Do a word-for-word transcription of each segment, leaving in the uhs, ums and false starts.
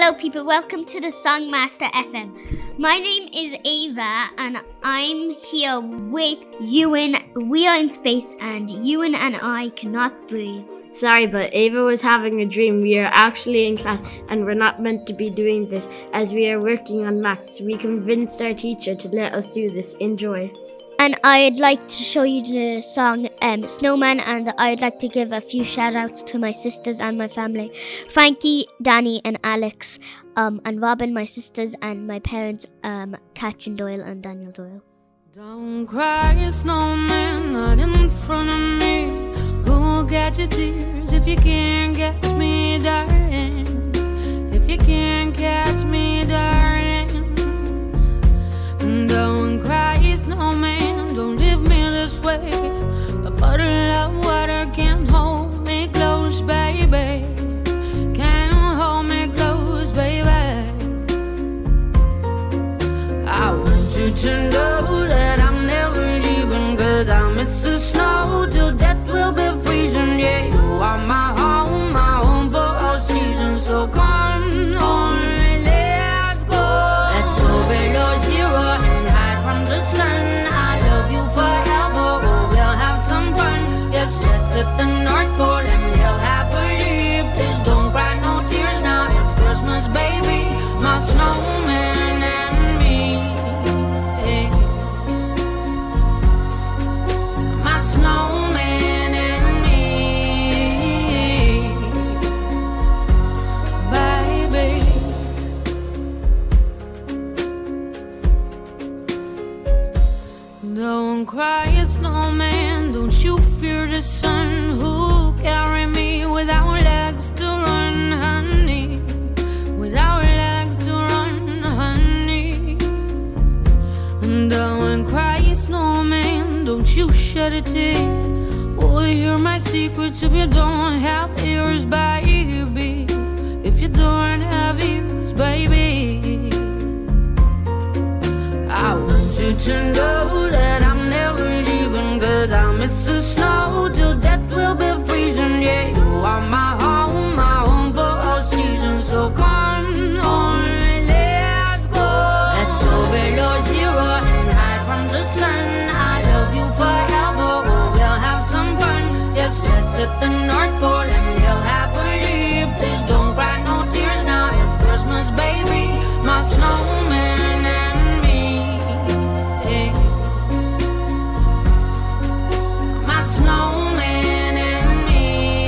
Hello people, welcome to the Songmaster F M. My name is Ava and I'm here with Ewan. We are in space and Ewan and I cannot breathe. Sorry, but Ava was having a dream. We are actually in class and we're not meant to be doing this as we are working on maths. We convinced our teacher to let us do this. Enjoy. And I'd like to show you the song um, Snowman, and I'd like to give a few shout outs to my sisters and my family. Frankie, Danny and Alex, um, and Robin, my sisters, and my parents, um, Katrin Doyle and Daniel Doyle. Don't cry, snowman, not in front of me. Who'll get your tears if you can't catch me, darling? If you can't catch me, darling. Don't cry, snowman, don't leave me this way. A bottle of water can't hold me close, baby. Can't hold me close, baby. I want you to know that I'm never leaving, 'cause I miss the snow till death will be freezing. Yeah, you are my home, my home for all seasons. So come on, let's go. Let's go below zero and hide from the sun. I love you forever, oh, we'll have some fun. Yes, let's hit the North Pole and live happily. Please don't cry no tears now, it's Christmas, baby. My snowman and me, hey. My snowman and me, baby. Don't cry, snowman, don't you fear the sun. Who'll carry me without legs to run, honey? Without legs to run, honey. Don't cry, snowman, don't you shed a tear. Oh, hear my secrets if you don't have ears, baby. If you don't have ears, baby. I want you to know that I'm never leaving, 'cause I miss the snow till death will be freezing. Yeah, you are my home, my home for all seasons. So come on, let's go. Let's go below zero and hide from the sun. I love you forever, oh, we'll have some fun. Yes, let's hit the North Pole and live happily. Please don't cry no tears now, it's Christmas, baby. My snowman and me, hey. My snowman and me,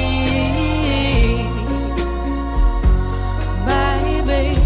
baby.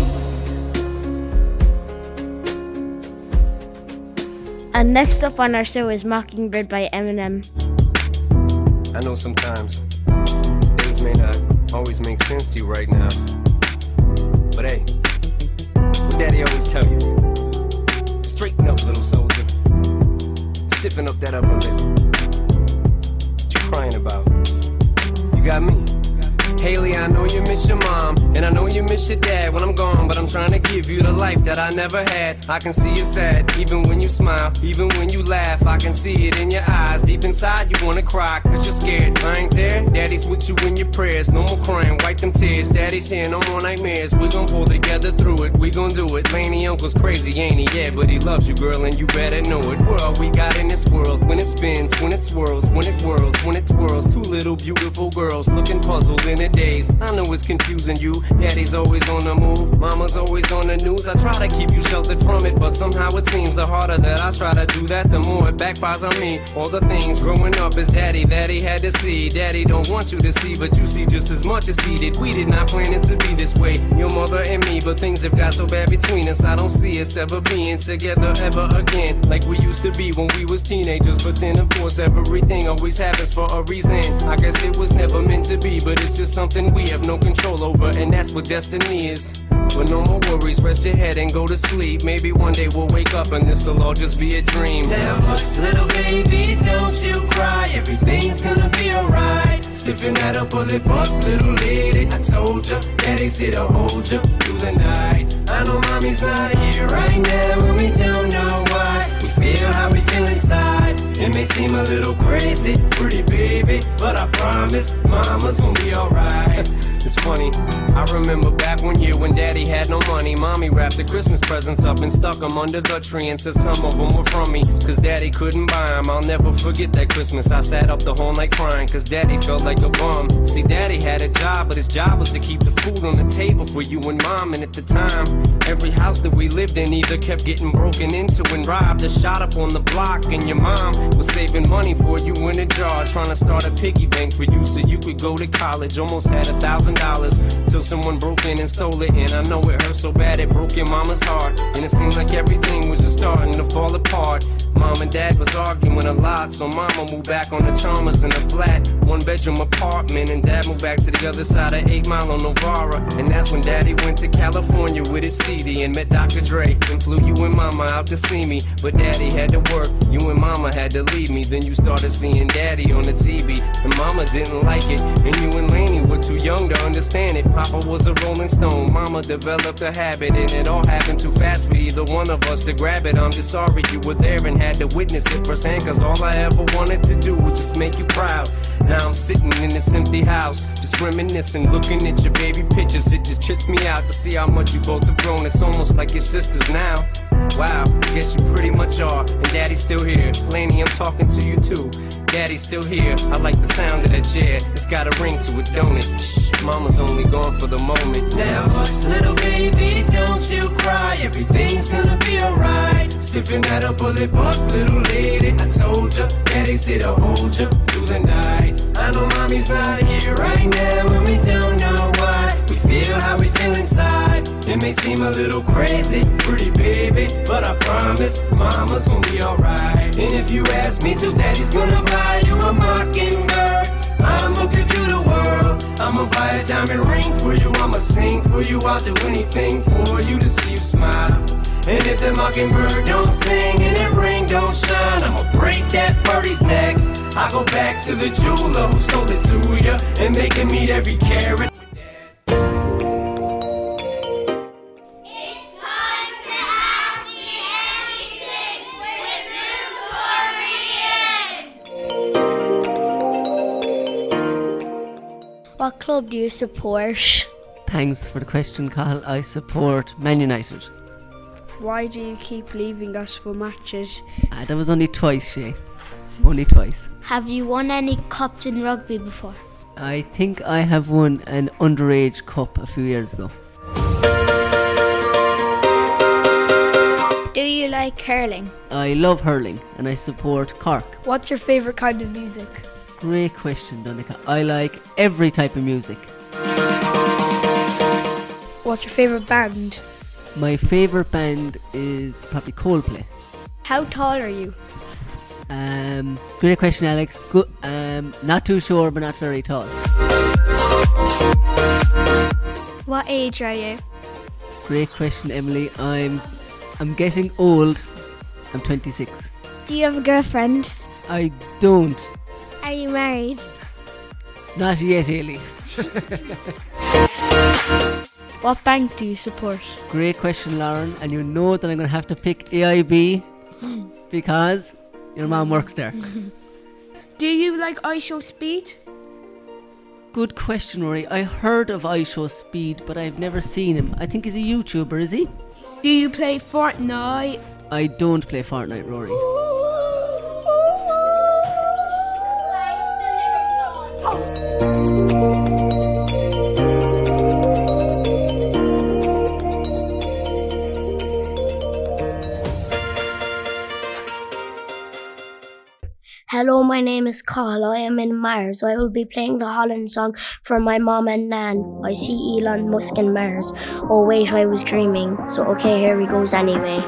And next up on our show is Mockingbird by Eminem. I know sometimes things may not always make sense to you right now, but hey, what Daddy always tell you, straighten up, little soldier, stiffen up that upper lip. What you crying about? You got me. Haley, I know you miss your mom, and I know you miss your dad when I'm gone, but I'm trying to give you the life that I never had. I can see you sad, even when you smile, even when you laugh. I can see it in your eyes, deep inside you wanna cry, 'cause you're scared. I ain't there, Daddy's with you in your prayers. No more crying, wipe them tears. Daddy's here, no more nightmares. We gon' pull together through it, we gon' do it. Laney uncle's crazy, ain't he? Yeah, but he loves you, girl, and you better know it. We're all we got in this world. When it spins, when it swirls, when it whirls, when it twirls. Two little beautiful girls looking puzzled in it days. I know it's confusing you. Daddy's always on the move, mama's always on the news. I try to keep you sheltered from it, but somehow it seems the harder that I try to do that, the more it backfires on me. All the things growing up as daddy that he had to see, daddy don't want you to see, but you see just as much as he did. We did not plan it to be this way, your mother and me, but things have got so bad between us. I don't see us ever being together ever again, like we used to be when we was teenagers. But then of course everything always happens for a reason. I guess it was never meant to be, but it's just something we have no control over, and that's what destiny is. But no more worries, rest your head and go to sleep. Maybe one day we'll wake up and this'll all just be a dream. Now hush, little baby, don't you cry. Everything's gonna be alright. Stiffen that upper lip up, little lady. I told ya, Daddy's here to hold ya through the night. I know mommy's not here right now, and we don't know why. We feel how we feel inside. ride. It may seem a little crazy, pretty baby, but I promise mama's gonna be alright. It's funny, I remember back one year when daddy had no money. Mommy wrapped the Christmas presents up and stuck them under the tree and said some of them were from me, cause daddy couldn't buy them. I'll never forget that Christmas. I sat up the whole night crying cause daddy felt like a bum. See, daddy had a job, but his job was to keep the food on the table for you and mom. And at the time, every house that we lived in either kept getting broken into and robbed or shot up on the block. And your mom was saving money for you in a jar, trying to start a piggy bank for you so you could go to college. Almost had a thousand dollars till someone broke in and stole it. And I know it hurt so bad it broke your mama's heart. And it seemed like everything was just starting to fall apart. Mom and dad was arguing a lot, so mama moved back on the Chalmers in a flat one bedroom apartment, and dad moved back to the other side of eight Mile on Novara. And that's when daddy went to California with his C D and met Doctor Dre and flew you and mama out to see me. But daddy had to work, you and mama had to leave me. Then you started seeing daddy on the T V and mama didn't like it, and you and Laney were too young to understand it. Papa was a rolling stone, mama developed a habit, and it all happened too fast for either one of us to grab it. I'm just sorry you were there and had to witness it firsthand, cause all I ever wanted to do was just make you proud. Now I'm sitting in this empty house, just reminiscing, looking at your baby pictures. It just trips me out to see how much you both have grown. It's almost like your sisters now. Wow, guess you pretty much are. And daddy's still here. Laney, I'm talking to you too. Daddy's still here. I like the sound of that chair. It's got a ring to it, don't it? Shh, mama's only gone for the moment. Now hush, little baby, don't you cry. Everything's gonna be alright. Stiffen that up, bullet bump, little lady. I told ya, daddy's here to hold ya through the night. I know mommy's not here right now, and we don't know why. We feel how we feel inside. It may seem a little crazy, pretty baby, but I promise mama's gonna be alright. And if you ask me to, daddy's gonna buy you a mockingbird. I'ma give you the world. I'ma buy a diamond ring for you. I'ma sing for you. I'll do anything for you to see you smile. And if the mockingbird don't sing and that ring don't shine, I'ma break that birdie's neck. I go back to the jeweler who sold it to ya and make him meet every carat. What club do you support? Thanks for the question, Carl. I support Man United. Why do you keep leaving us for matches? Uh, that was only twice, Shay. Only twice. Have you won any cups in rugby before? I think I have won an underage cup a few years ago. Do you like hurling? I love hurling and I support Cork. What's your favourite kind of music? Great question, Donica. I like every type of music. What's your favourite band? My favourite band is probably Coldplay. How tall are you? Um, great question, Alex. Good. Um, not too sure, but not very tall. What age are you? Great question, Emily. I'm, I'm getting old. I'm twenty-six. Do you have a girlfriend? I don't. Are you married? Not yet, Ailey. What bank do you support? Great question, Lauren. And you know that I'm going to have to pick A I B because your mom works there. Do you like iShow Speed? Good question, Rory. I heard of iShow Speed, but I've never seen him. I think he's a YouTuber, is he? Do you play Fortnite? I don't play Fortnite, Rory. Hello, my name is Carl. I am in Mars. I will be playing the Holland song for my mom and Nan. I see Elon Musk in Mars. Oh wait, I was dreaming. So okay, here he goes anyway.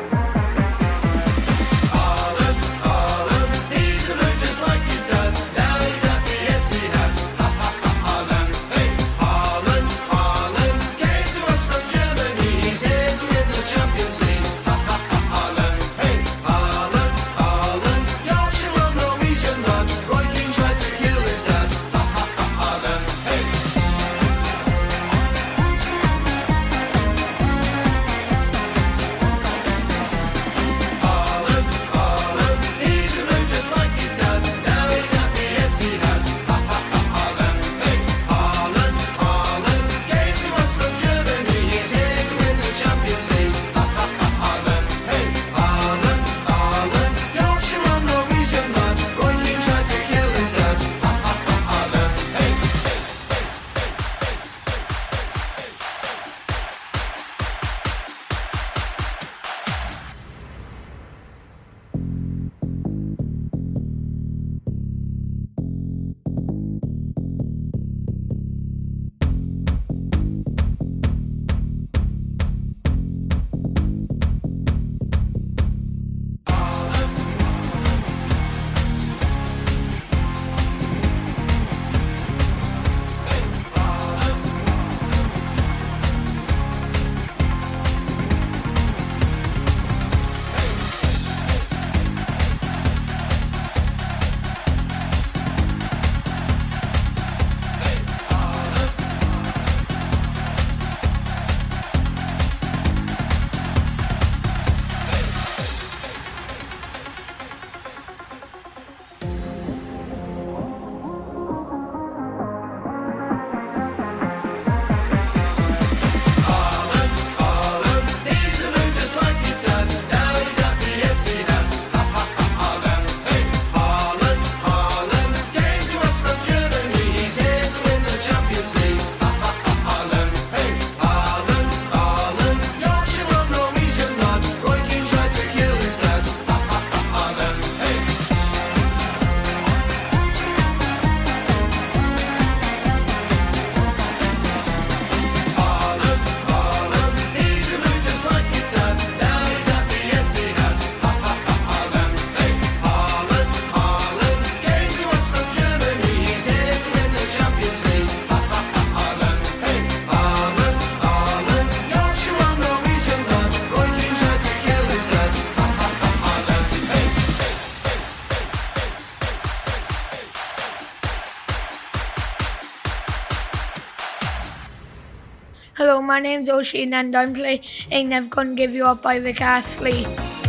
Hello, my name's Oisin and I'm playing Never Gonna Give You Up by Vic Astley.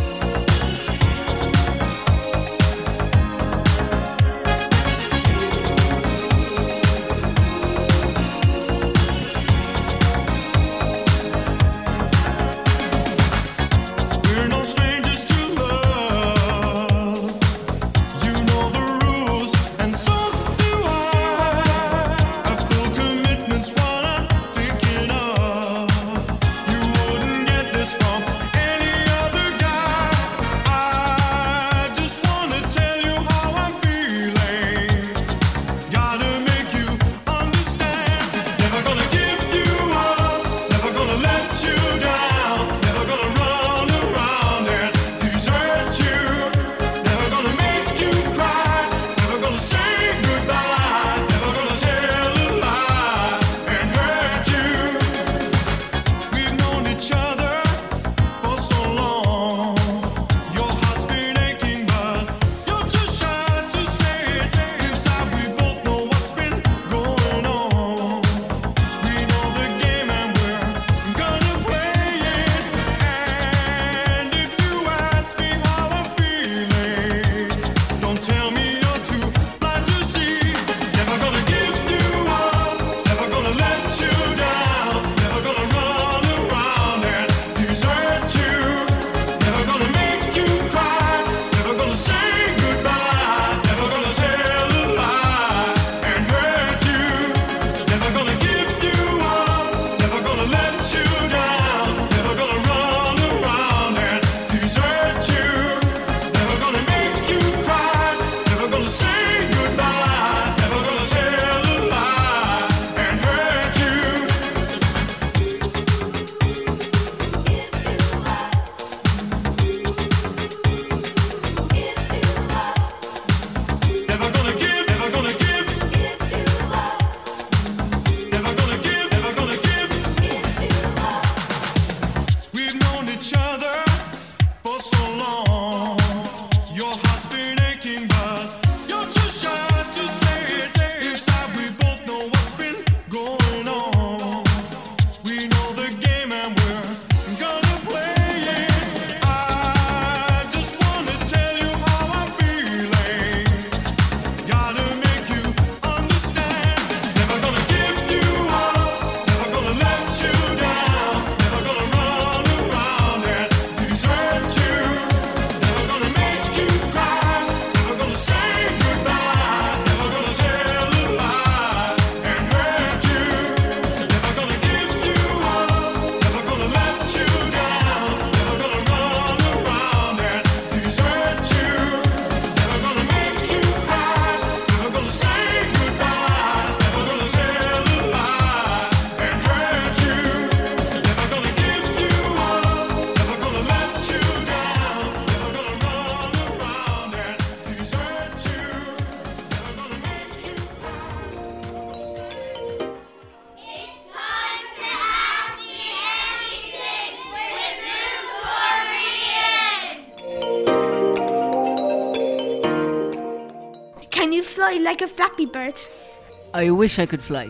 Fly like a flappy bird. I wish I could fly.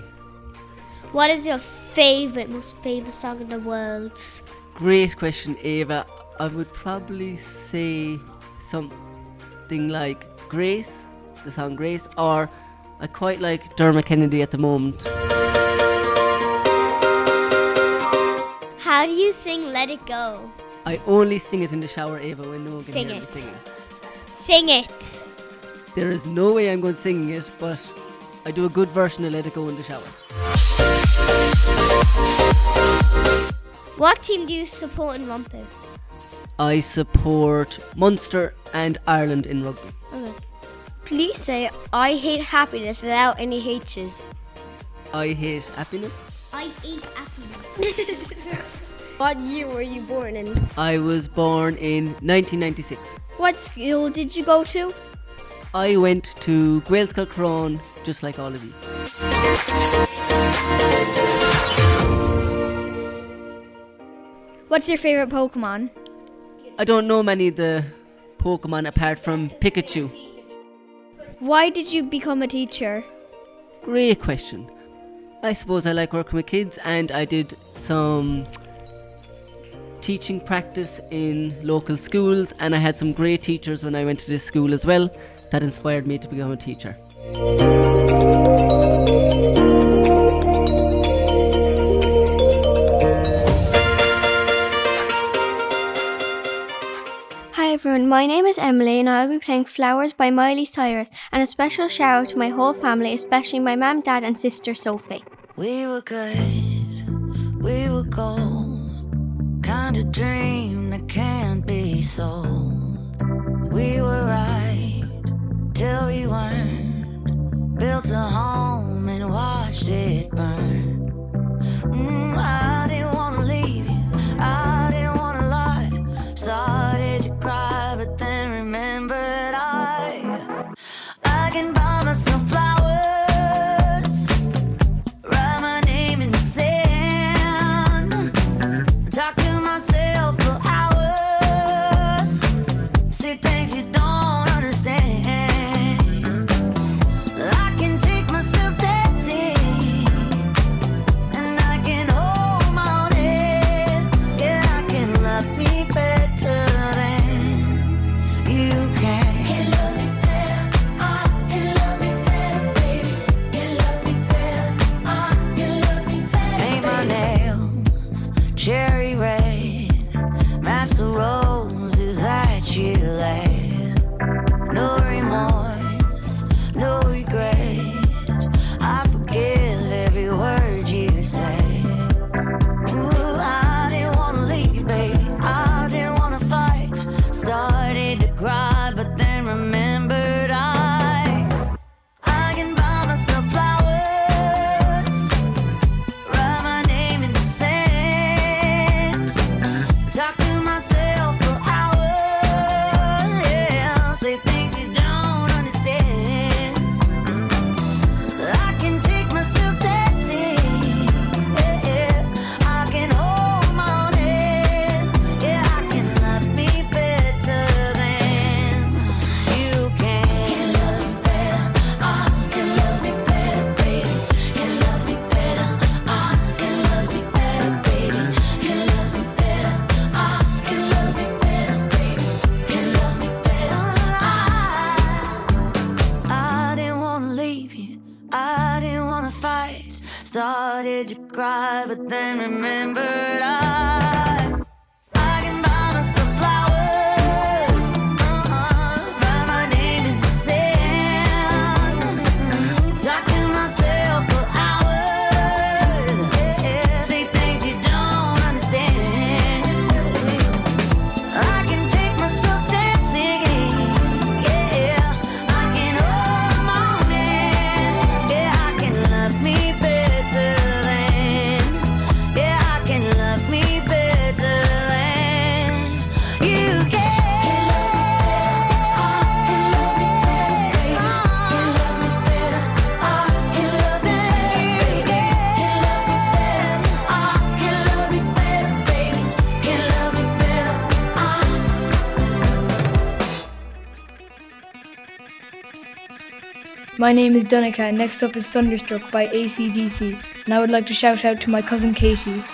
What is your favourite, most favourite song in the world? Great question, Ava. I would probably say something like Grace, the song Grace, or I quite like Dermot Kennedy at the moment. How do you sing Let It Go? I only sing it in the shower, Ava, when no one can Sing hear it. me singing. Sing it. There is no way I'm going singing it, but I do a good version of Let It Go in the shower. What team do you support in rugby? I support Munster and Ireland in rugby. Okay. Please say I hate happiness without any H's. I hate happiness. I hate happiness. What year were you born in? I was born in nineteen ninety-six. What school did you go to? I went to Gaelscoil Crone, just like all of you. What's your favourite Pokemon? I don't know many of the Pokemon apart from Pikachu. Why did you become a teacher? Great question. I suppose I like working with kids, and I did some teaching practice in local schools, and I had some great teachers when I went to this school as well that inspired me to become a teacher. Hi everyone, my name is Emily and I'll be playing Flowers by Miley Cyrus, and a special shout out to my whole family, especially my mum, dad and sister Sophie. We were good, we were gold, kind of dream that can't be sold. We were right till we weren't, built a home and watched it burn. Mm, I didn't want to leave you, I didn't want to lie. Started to cry but then remembered I I can buy myself flowers, write my name in the sand, talk to myself for hours, see things you don't understand. I can take myself dancing, and I can hold my own head. Yeah, I can love me better than you can. Can love me better, I can love me better, baby. Can love me better, I can love me better. Paint my nails cherry red, match the roses that you laid. No remorse, no regret, I forgive every word you say. Ooh, I didn't wanna leave, babe, I didn't wanna fight. Started to cry, but then remembered I I can buy myself flowers, write my name in the sand, talk to myself for hours, yeah, say things you don't understand. I can take myself dancing, yeah, yeah. I can hold my own head, yeah, I can love me better than you can. Can love me better, I can love me better, baby. Can love me better, I can love me better, baby. Can love me better, I can love me better, baby. Can love me better, I I didn't wanna leave you, I didn't wanna fight. Started to cry, but then remembered I I can buy myself flowers, uh-uh, write my name in the sand, talk to myself for hours, yeah, say things you don't understand. I can take myself dancing, yeah, I can hold my own hand, yeah, I can love me better than, yeah, I can love me better than you can. I can love me better, baby. Can love me better, I can love me better, I can love me better, baby. Can love me better, My name is Donica, and next up is Thunderstruck by A C D C, and I would like to shout out to my cousin Katie.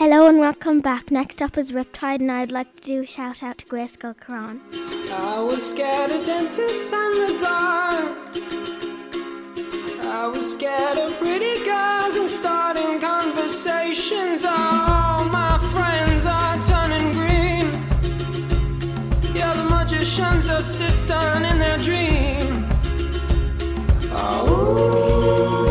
Hello and welcome back. Next up is Riptide, and I'd like to do a shout out to Grayskull Karan. I was scared of dentists and the dark. I was scared of pretty girls and starting conversations. All my friends are turning green. Yeah, the magician's assistant in their dream. Oh.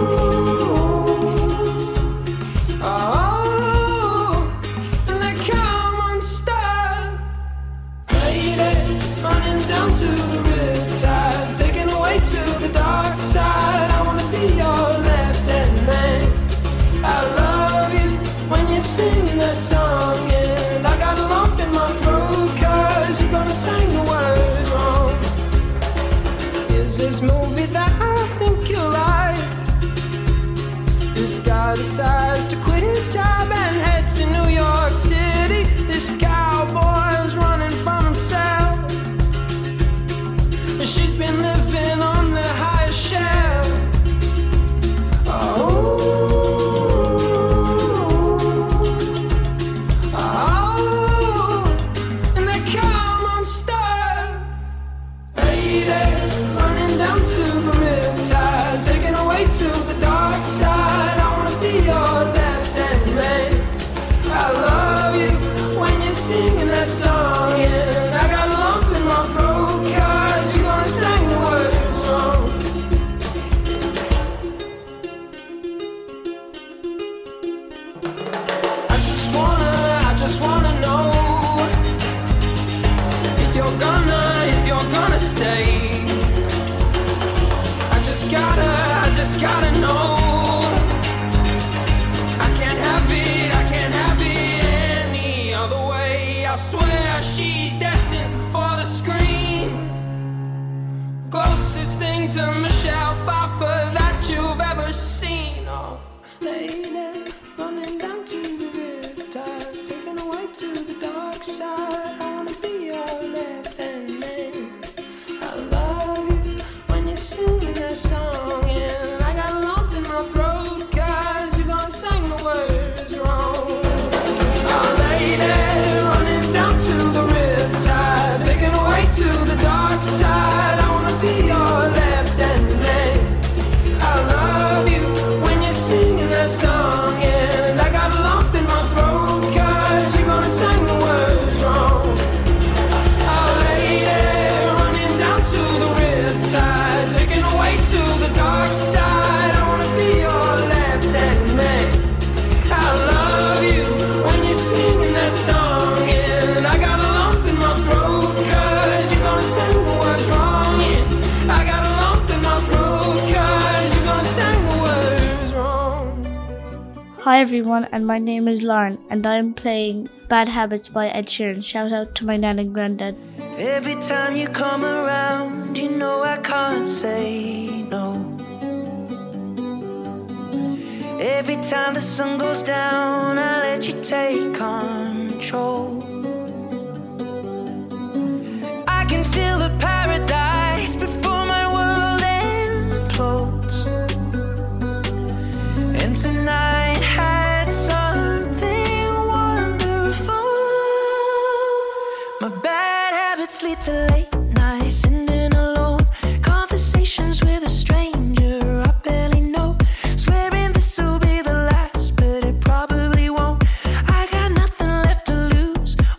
Down to the riptide, taken away to the dark side. I wanna be your left-hand man. I love you when you're singing that song, and I got a lump in my throat 'cause you're gonna sing the words wrong. Is this movie that I think you like? This guy decides to quit his job and head to New York City. This cowboy's running from himself. She's been living on the highest shelf. Oh, oh, and they come unstuck. Lady, running down to the riptide, taken away to the dark side. I wanna be your left-hand man. I love you when you're singing that song, and I got a lump in my throat 'cause you're gonna sing the words wrong. I just wanna, I just wanna know if you're gonna, if you're gonna stay. I just gotta, I just gotta know. I can't have it, I can't have it any other way. I swear she's destined for the screen. Closest thing to Michelle Pfeiffer that you've ever seen. Oh, lady, running down to the riptide, taken away to the dark side. I wanna be your left-hand man. I love you when you're singing that song, and I got a lump in my throat 'cause you're gonna sing the words wrong. Oh, lady, running down to the riptide, taken away to the dark side. I wanna be your left-hand man. I love you when you're singing that song, and I got a lump in my throat 'cause you're gonna sing the words wrong. Oh, lady, running down to the riptide, taken away to the dark side. I wanna be your left-hand man. I love you when you're singing that song, and I got a lump in my throat 'cause you're gonna sing the words wrong. Yeah, I got a lump in my throat 'cause you're gonna sing the words wrong. Hi everyone, and my name is Lauren, and I'm playing Bad Habits by Ed Sheeran. Shout out to my nan and granddad. Every time you come around, you know I can't say no. Every time the sun goes down, I let you take control. I can feel the paradise before my world implodes. And tonight had something wonderful. My bad habits lead to late nights, sitting alone, conversations with a stranger I barely know, swearing this'll be the last, but it probably won't. I got nothing left to lose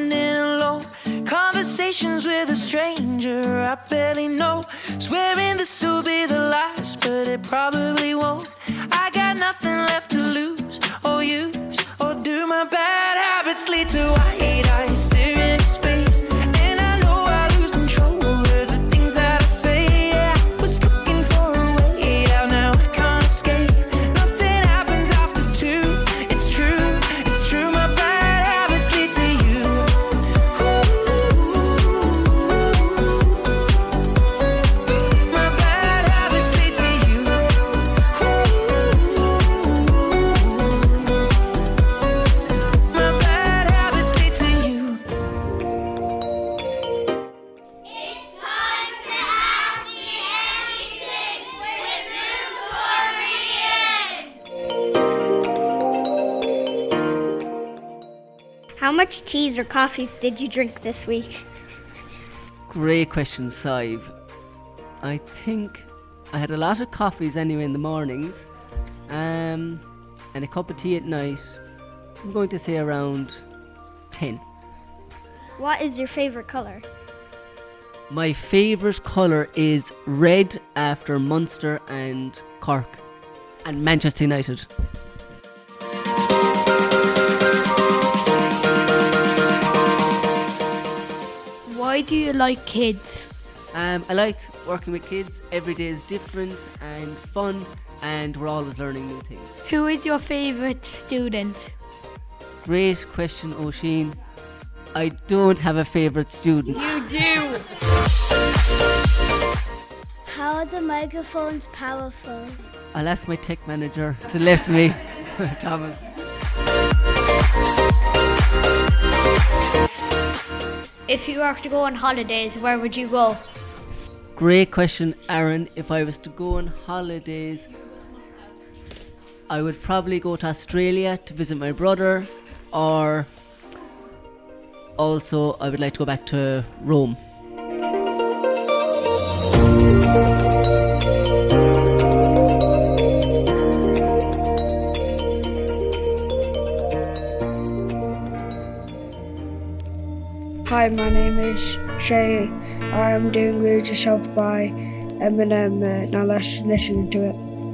standing alone. Conversations with a stranger I barely know. Swearing this will be the last, but it probably won't. I got nothing left to lose or use or do. My bad habits lead to white eyes staring into space, and I know I lose control of the things that I say. Yeah, I was looking for a way out, now I can't escape. Nothing happens after two. It's true, it's true. My bad habits lead to you. My bad habits lead to you. My bad habits lead to you. It's time to ask me anything with Victorian. How much teas or coffees did you drink this week? Great question, Sive. I think I had a lot of coffees anyway in the mornings, um, and a cup of tea at night. I'm going to say around ten. What is your favourite colour? My favourite colour is red after Munster and Cork and Manchester United. Why do you like kids? Um, I like working with kids. Every day is different and fun, and we're always learning new things. Who is your favourite student? Great question, Oisin. I don't have a favourite student. You do! How are the microphones powerful? I'll ask my tech manager to the left of me, Thomas. If you were to go on holidays, where would you go? Great question, Aaron. If I was to go on holidays, I would probably go to Australia to visit my brother, or also I would like to go back to Rome. Hi, my name is Shay. I'm doing Lose Yourself by Eminem. Uh, now let's listen to it.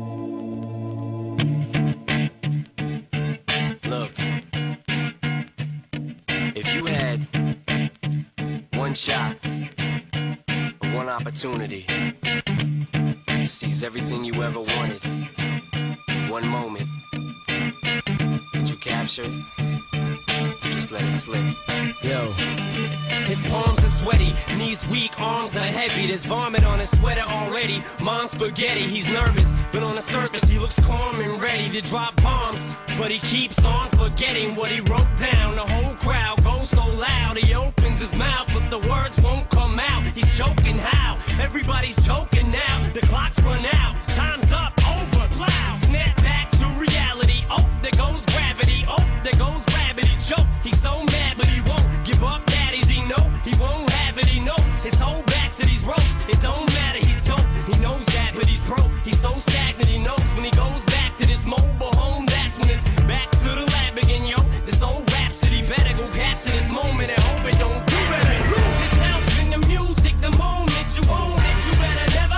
Look, if you had one shot or one opportunity to seize everything you ever wanted in one moment, would you capture it? Just let it slip. Yo. His palms are sweaty, knees weak, arms are heavy. There's vomit on his sweater already. Mom's spaghetti, he's nervous, but on the surface he looks calm and ready to drop bombs. But he keeps on forgetting what he wrote down. The whole crowd goes so loud, he opens his mouth, but the words won't come out. He's choking how? Everybody's choking now. The clock's run out, time's up, over, loud. Snap back to reality. Oh, there goes gravity. Oh, there goes gravity. Choke. He's so mad, but he won't give up. Daddies, he know he won't have it. He knows his whole back to these ropes. It don't matter. He's dope. He knows that, but he's broke. He's so stagnant. He knows when he goes back to this mobile home. That's when it's back to the lab again, yo. This old rhapsody better go capture this moment and hope it don't. You better lose yourself in the music the moment you own it. You better never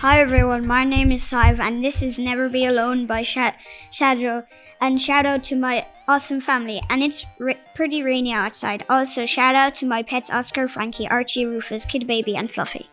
Hi everyone, my name is Sive and this is Never Be Alone by Sha- Shadow. And shout out to my awesome family. And it's r- pretty rainy outside. Also shout out to my pets Oscar, Frankie, Archie, Rufus, Kid Baby and Fluffy.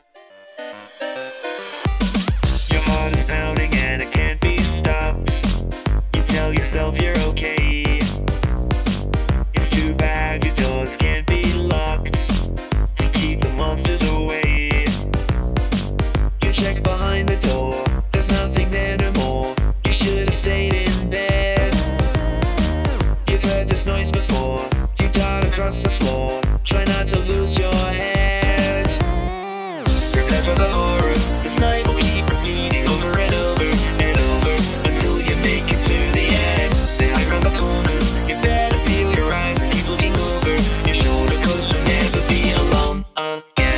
Your heart's pounding and it can't be stopped. You tell yourself you're okay. It's too bad your doors can't be locked to keep the monsters away. You check behind the door, there's nothing there no more. You should have stayed in bed. You've heard this noise before, you dart across the floor. Try not to lose your head. Prepare for the horrors, this night will keep repeating over and over and over until you make it to the end. They hide around the corners, you better peel your eyes and keep looking over your shoulder, cause you'll never be alone again.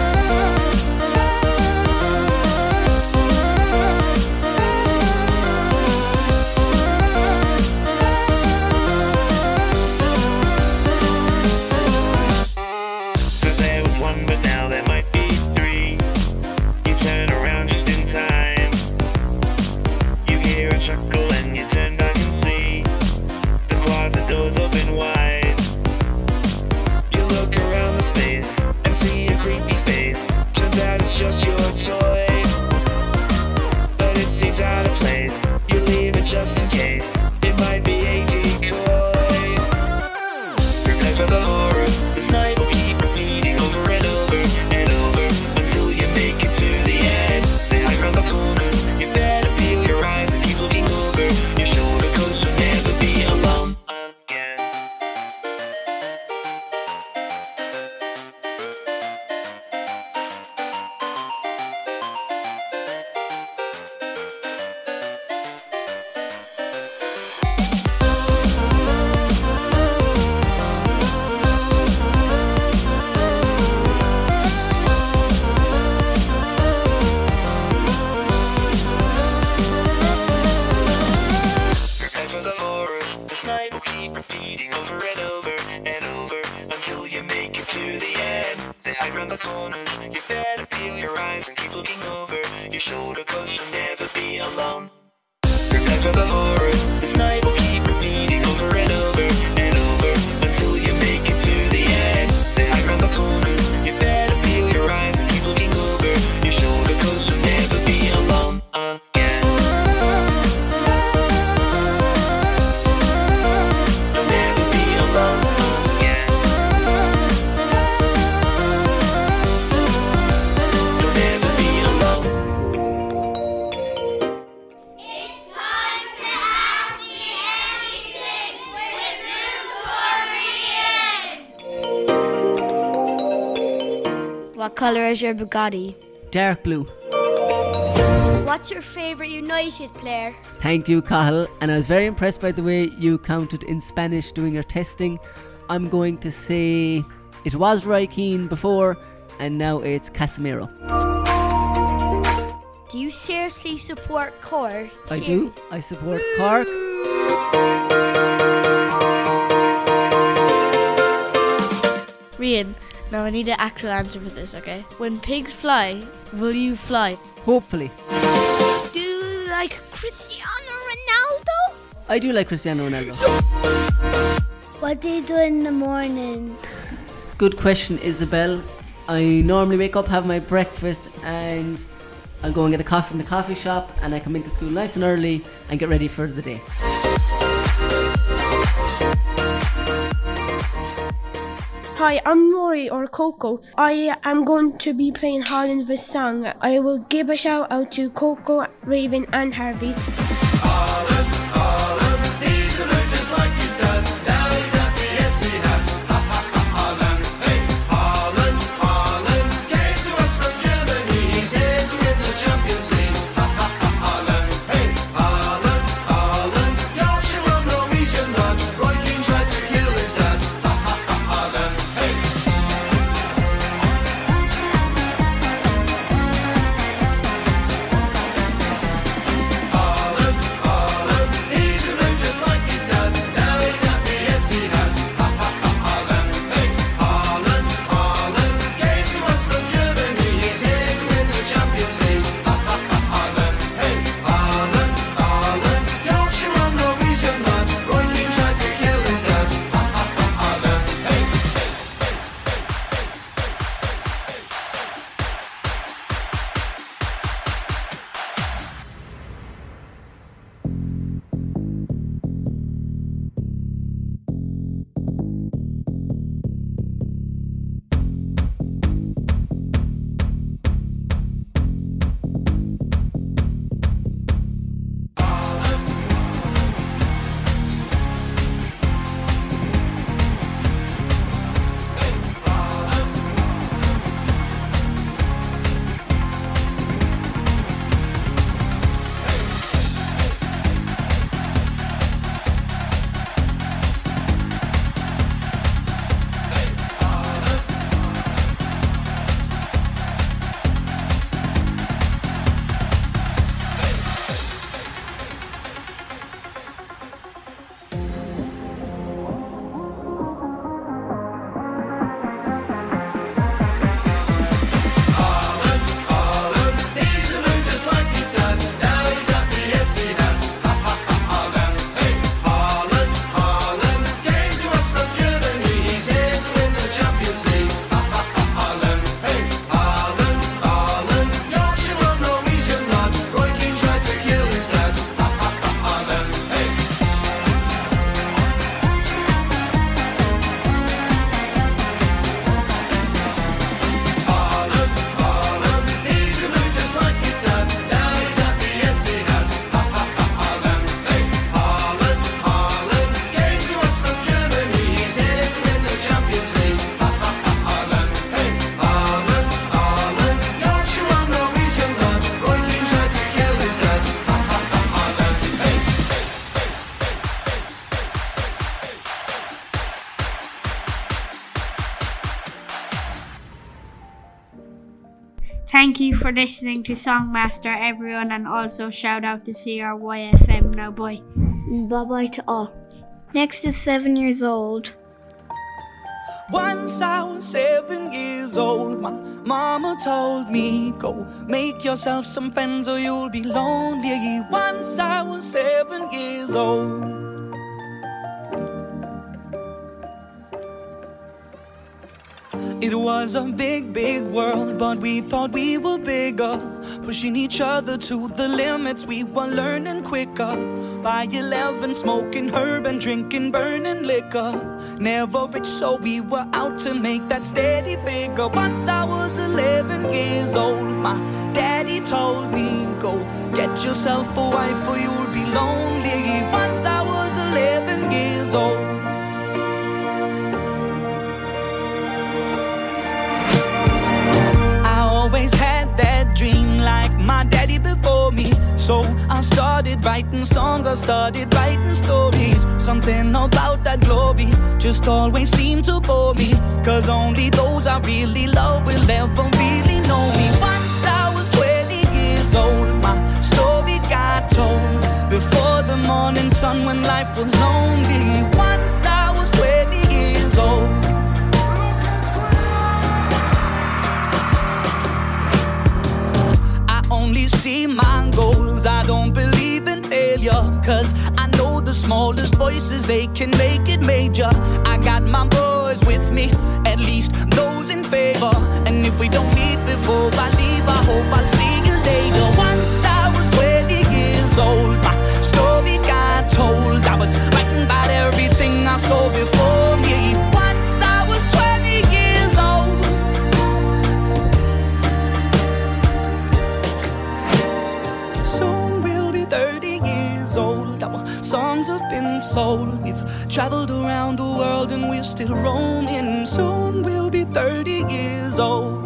But now there might be three. You turn around just in time. You hear a chuckle and you turn back and see the closet doors open wide. You look around the space and see a creepy face. Turns out it's just your toy, but it seems out of place. You leave it just in case. It might be a decoy. Prepare for the horrors. This night will keep repeating over and over and over until you make it to the end. They hide around the corners. You better peel your eyes and keep looking over your shoulder, cause you'll never be alone again. Prepare for the horror. This night will keep repeating over and over and over until you make it to the end. They hide around the corners. You better peel your eyes and keep looking over your shoulder, cause you'll never be alone. Prepare for the horrors. This night will keep repeating over and over and over until you make it to the end. They hide around the corners. You better peel your eyes and keep looking over your shoulder, cause you'll never be alone again. You'll never be alone again. You'll never be alone. It's time to ask me anything with New Korean. What colour is your Bugatti? Dark blue. What's your favourite United player? Thank you, Cahill. And I was very impressed by the way you counted in Spanish doing your testing. I'm going to say it was Roy Keane before, and now it's Casemiro. Do you seriously support Cork? I do. I support Cork. Rian, now I need an actual answer for this, okay? When pigs fly, will you fly? Hopefully. Do you like Cristiano Ronaldo? I do like Cristiano Ronaldo. What do you do in the morning? Good question, Isabel. I normally wake up, have my breakfast, and I'll go and get a coffee from the coffee shop, and I come into school nice and early and get ready for the day. Hi, I'm Rory or Coco. I am going to be playing Holland with Song. I will give a shout out to Coco, Raven and Harvey. Haaland, Thank you for listening to Songmaster, everyone, and also shout out to C R Y F M. Now, bye. Bye bye to all. Next is seven years old. Once I was seven years old, my mama told me, go make yourself some friends or you'll be lonely. Once I was seven years old. It was a big, big world, but we thought we were bigger, pushing each other to the limits. We were learning quicker. By eleven, smoking herb and drinking burning liquor. Never rich, so we were out to make that steady figure. Once I was eleven years old, my daddy told me, go get yourself a wife or you'll be lonely. Once I was eleven years old. Always had that dream like my daddy before me. So I started writing songs, I started writing stories. Something about that glory just always seemed to bore me, cause only those I really love will ever really know me. Once I was twenty years old, my story got told before the morning sun when life was lonely. Once I was twenty years old. Only see my goals, I don't believe in failure, cause I know the smallest voices, they can make it major. I got my boys with me, at least those in favor. And if we don't meet before I leave, I hope I'll see you later. Once I was twenty years old, my story got told. I was writing about everything I saw before me. Once I was twenty years old. Soon we'll be thirty years old. Our songs have been sold. We've traveled around the world and we're still roaming. Soon we'll be thirty years old.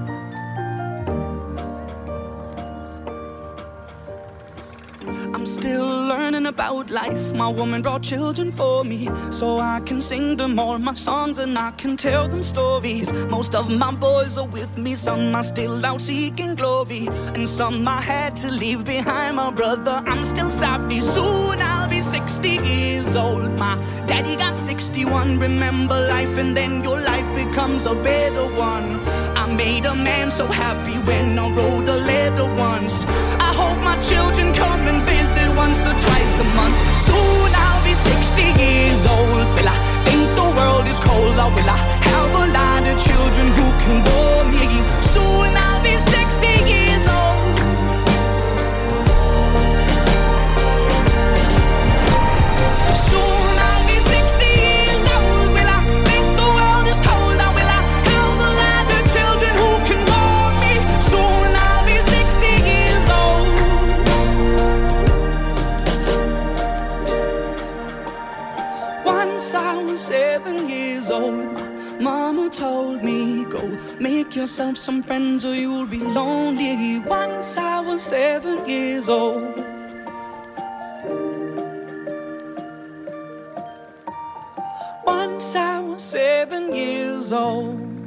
I'm still learning about life. My woman brought children for me, so I can sing them all my songs and I can tell them stories. Most of my boys are with me, some are still out seeking glory, and some I had to leave behind. My brother, I'm still sorry. Soon I'll be sixty years old. My daddy got sixty-one. Remember life and then your life becomes a better one. I made a man so happy when I wrote a letter once. I hope my children come and visit once or twice a month. Soon I'll be sixty years old. Will I think the world is cold, or will I have a lot of children who can bore me? Soon I'll be sixty years old. Soon I'll be sixty years old. Will I think the world is cold, or will I have a lot of children who can bore me? Soon I'll be sixty years old. Once I was seven years old, my mama told me, go make yourself some friends or you'll be lonely. Once I was seven years old. Once I was seven years old.